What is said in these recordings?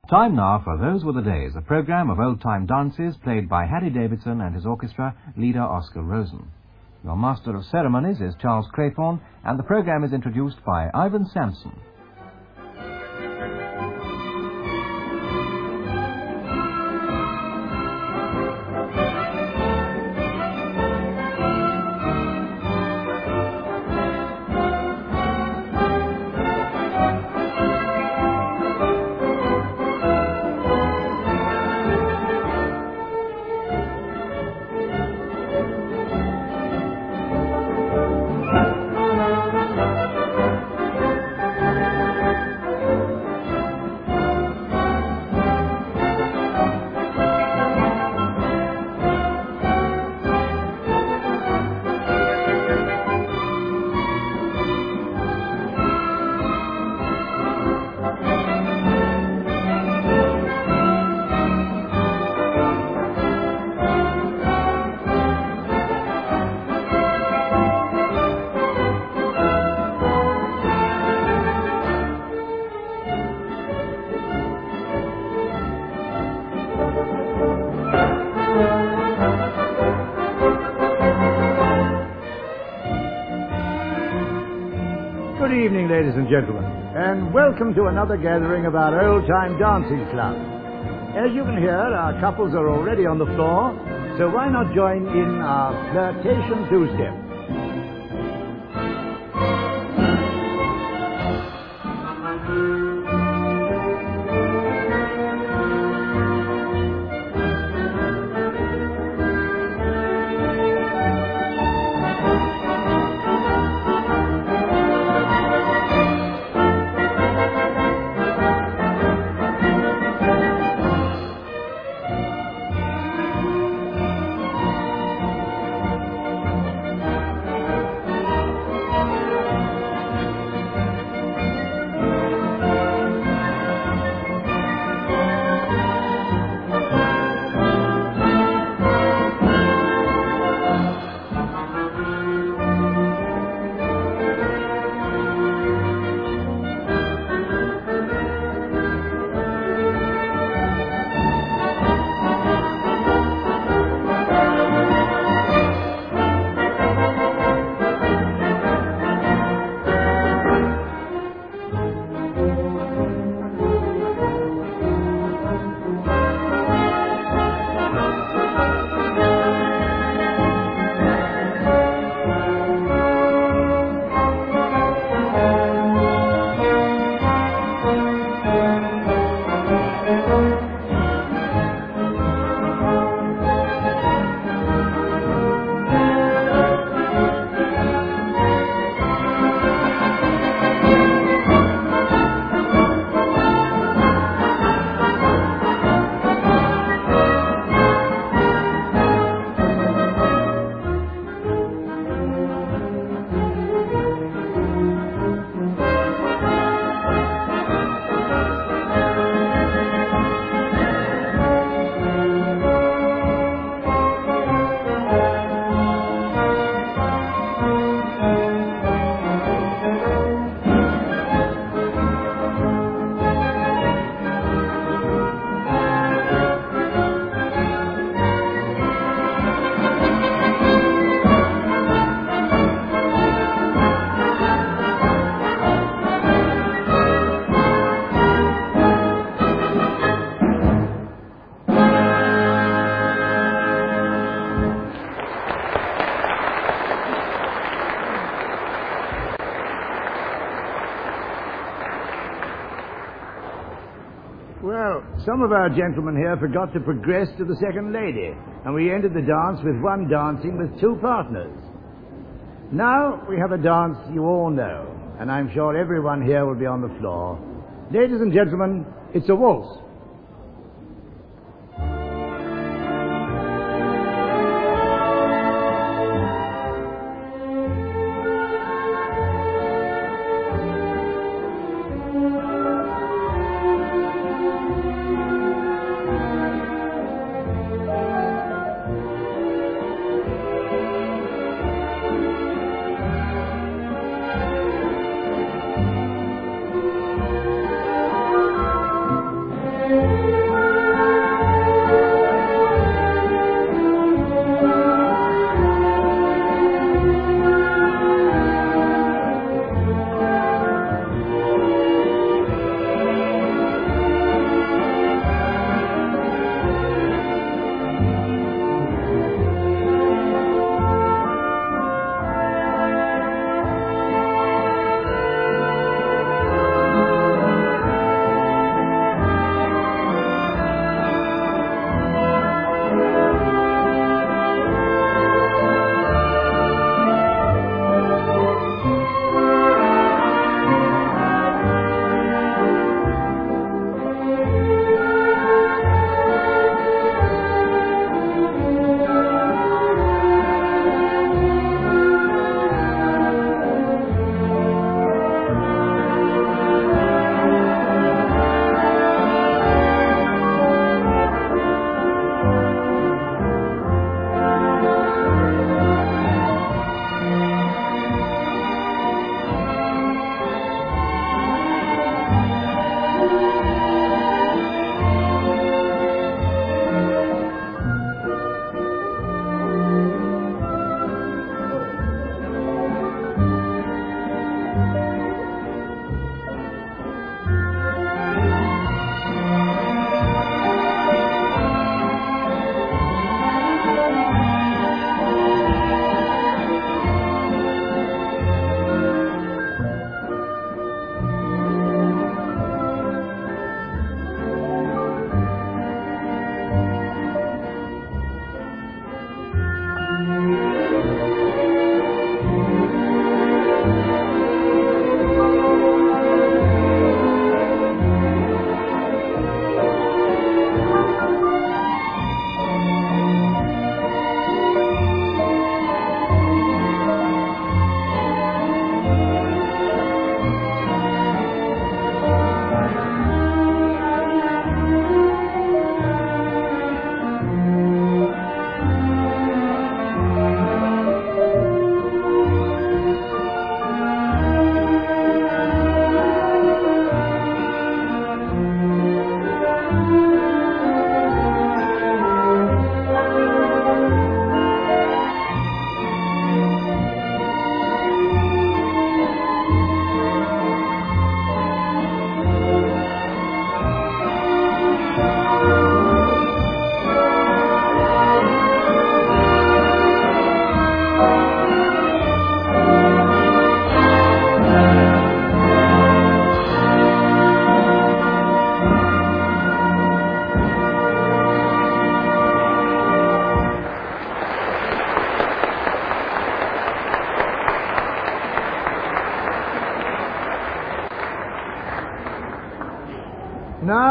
Time now for Those Were the Days, a program of old-time dances played by Harry Davidson and his orchestra, leader Oscar Rosen. Your master of ceremonies is Charles Craythorne, and the program is introduced by Ivan Sampson. Good evening, ladies and gentlemen, and welcome to another gathering of our old-time dancing club. As you can hear, our couples are already on the floor, so why not join in our flirtation two-step? Well, some of our gentlemen here forgot to progress to the second lady, and we ended the dance with one dancing with two partners. Now we have a dance you all know, and I'm sure everyone here will be on the floor. Ladies and gentlemen, it's a waltz.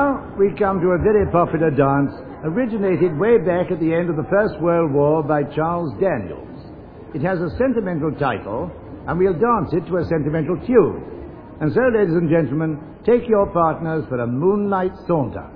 now we come to a very popular dance originated way back at the end of the First World War by Charles Daniels. It has a sentimental title, and we'll dance it to a sentimental tune. And so, ladies and gentlemen, take your partners for a moonlight saunter.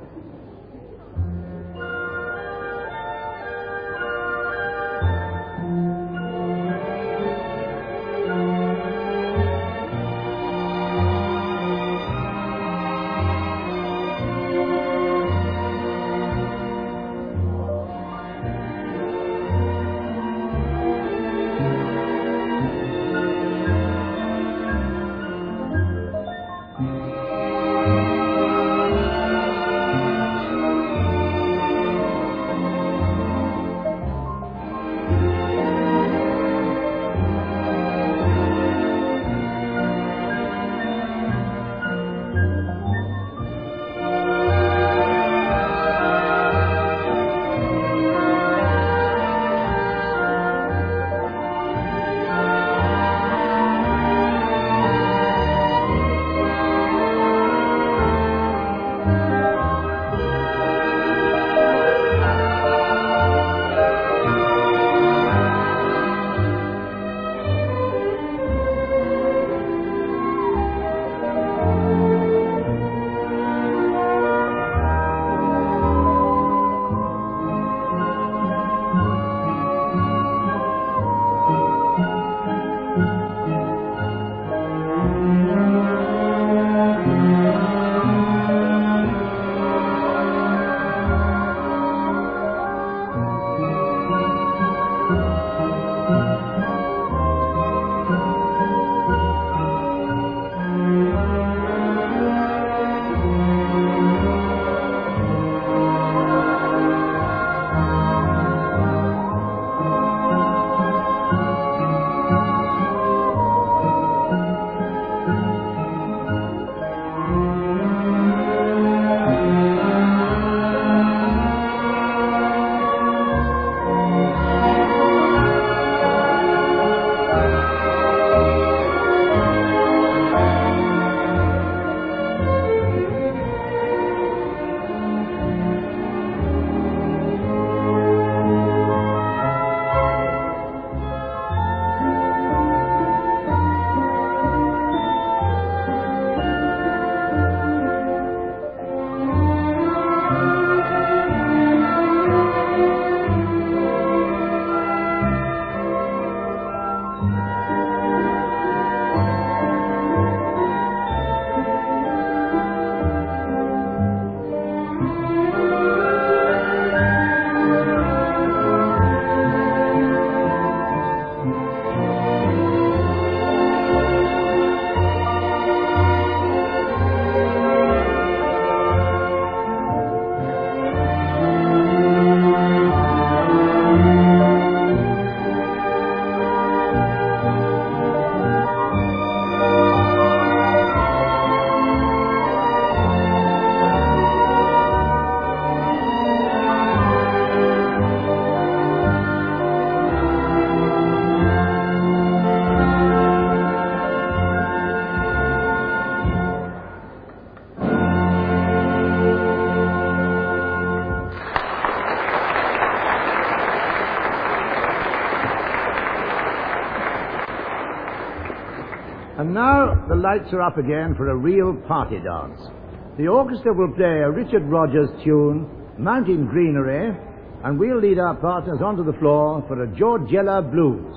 And now the lights are up again for a real party dance. The orchestra will play a Richard Rodgers tune, Mountain Greenery, and we'll lead our partners onto the floor for a Georgella Blues.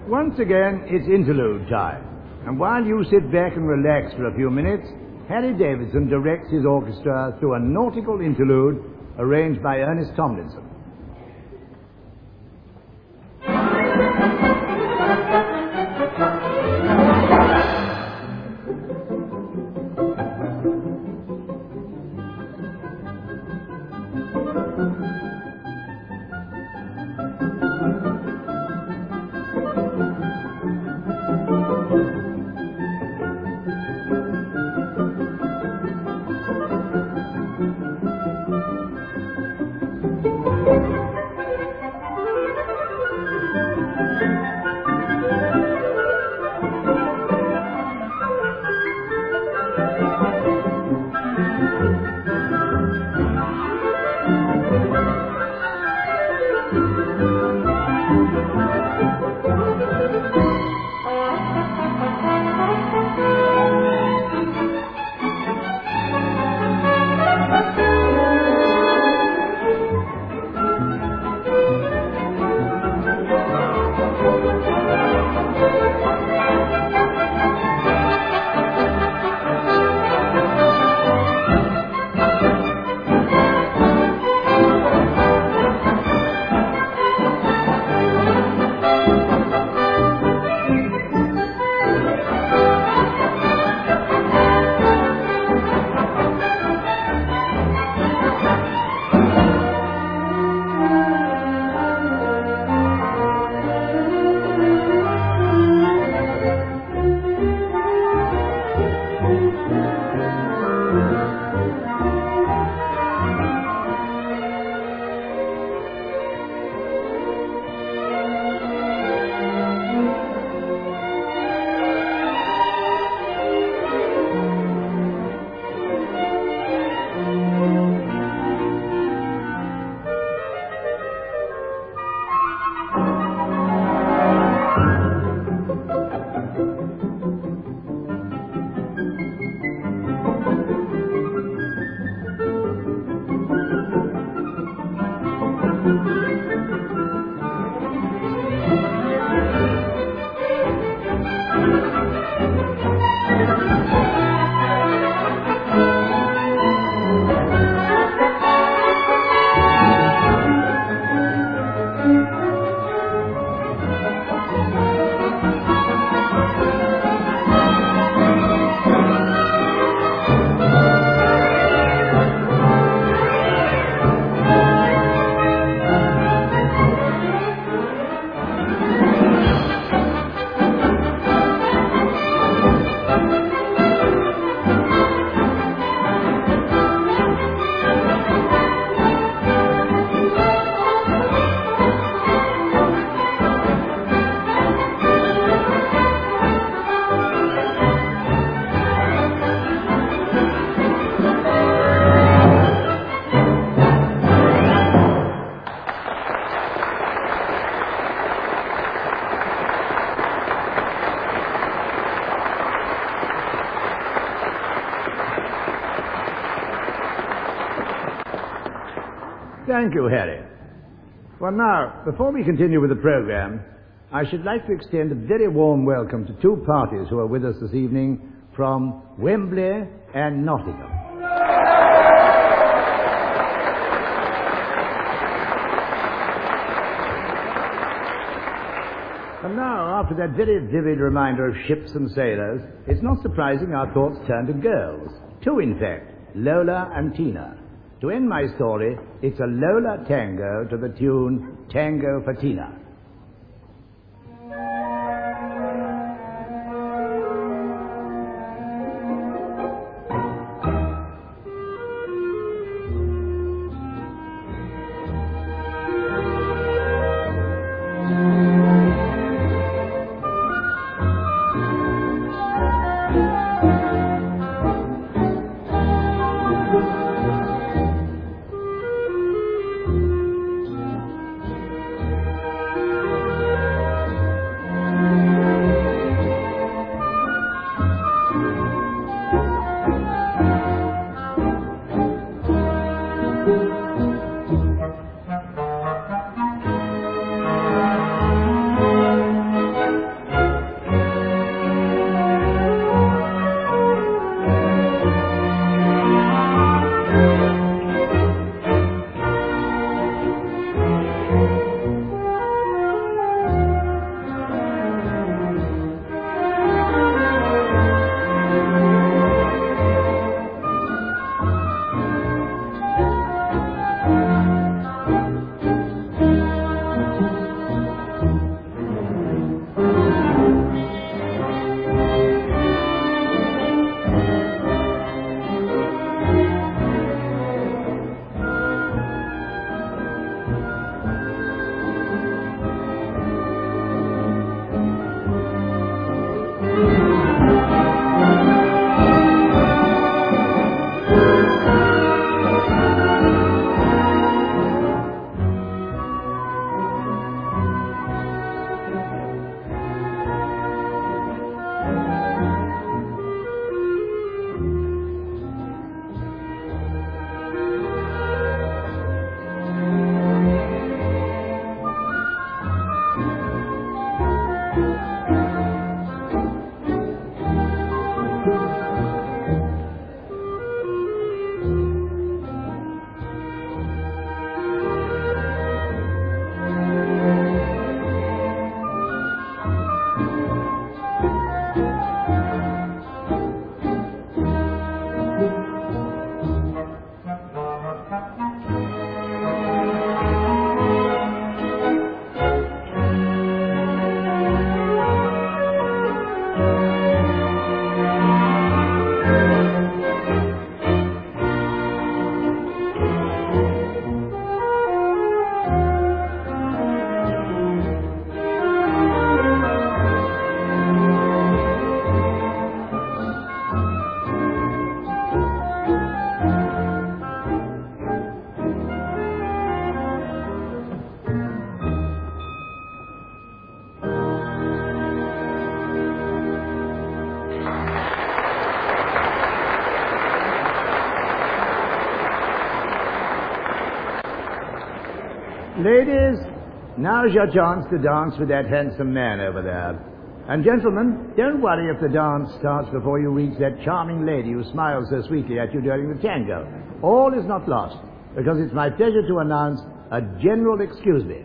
Once again, it's interlude time. And while you sit back and relax for a few minutes, Harry Davidson directs his orchestra through a nautical interlude arranged by Ernest Tomlinson. Thank you, Harry. Well, now, before we continue with the program, I should like to extend a very warm welcome to two parties who are with us this evening from Wembley and Nottingham. And now, after that very vivid reminder of ships and sailors, it's not surprising our thoughts turn to girls. Two, in fact, Lola and Tina. To end my story, it's a Lola tango to the tune Tango for Tina. Ladies, now's your chance to dance with that handsome man over there. And gentlemen, don't worry if the dance starts before you reach that charming lady who smiles so sweetly at you during the tango. All is not lost, because it's my pleasure to announce a general excuse me.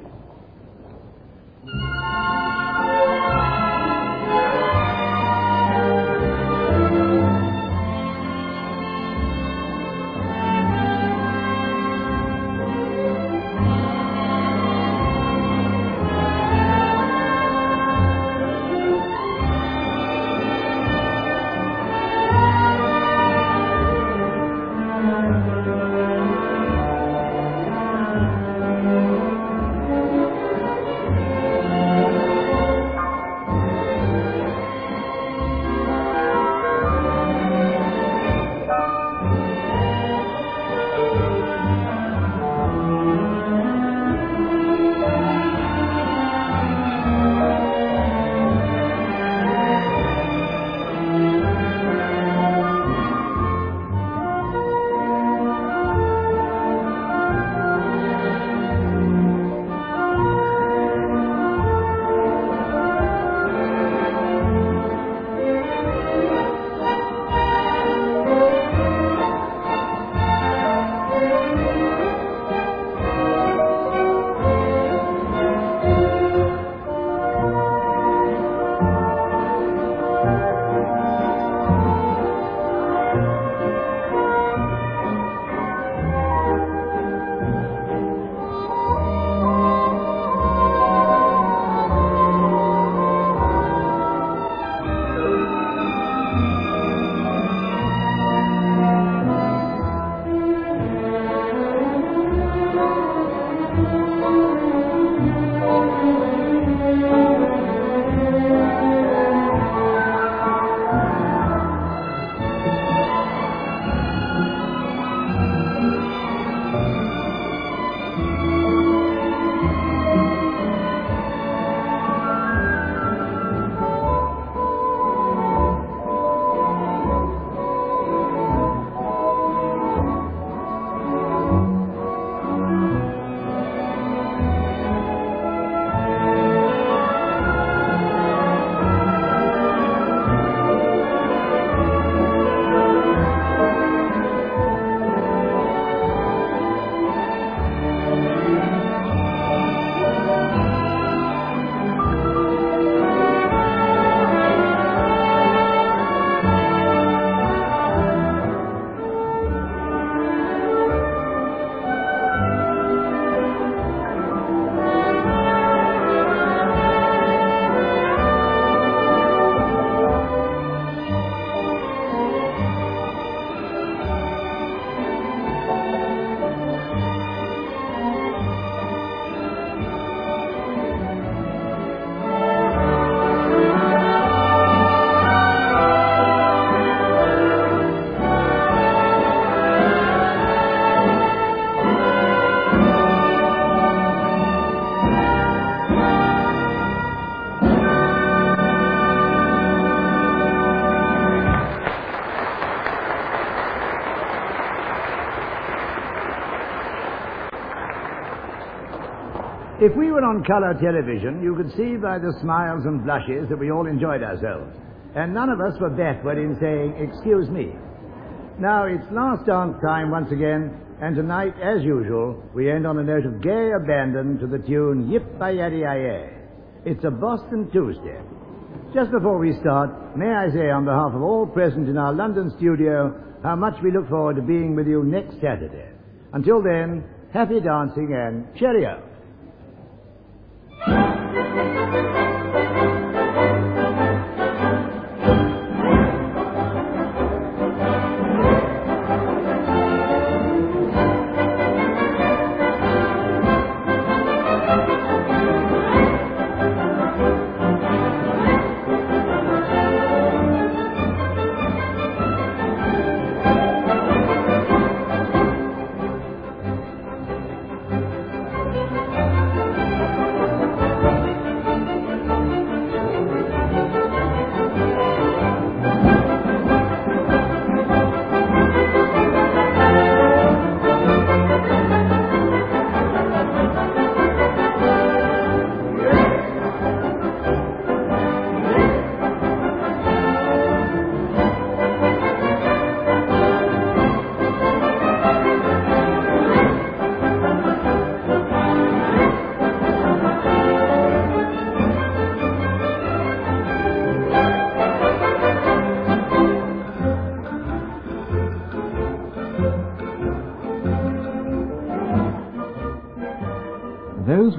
If we were on color television, you could see by the smiles and blushes that we all enjoyed ourselves. And none of us were backward in saying, "Excuse me." Now, it's last dance time once again, and tonight, as usual, we end on a note of gay abandon to the tune Yip-Bi-Yaddy-Yi-Yi. It's a Boston two-step. Just before we start, may I say on behalf of all present in our London studio how much we look forward to being with you next Saturday. Until then, happy dancing and cheerio.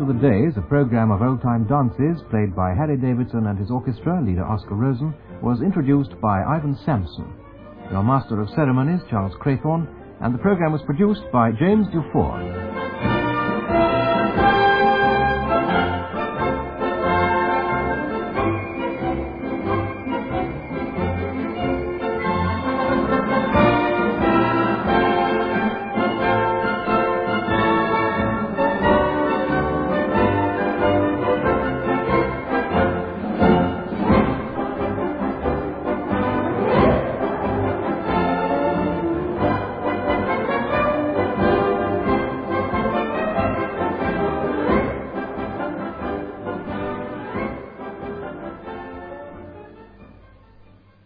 Were the Days, a program of old-time dances played by Harry Davidson and his orchestra, leader Oscar Rosen, was introduced by Ivan Sampson. Your Master of Ceremonies, Charles Craythorne, and the program was produced by James Dufour.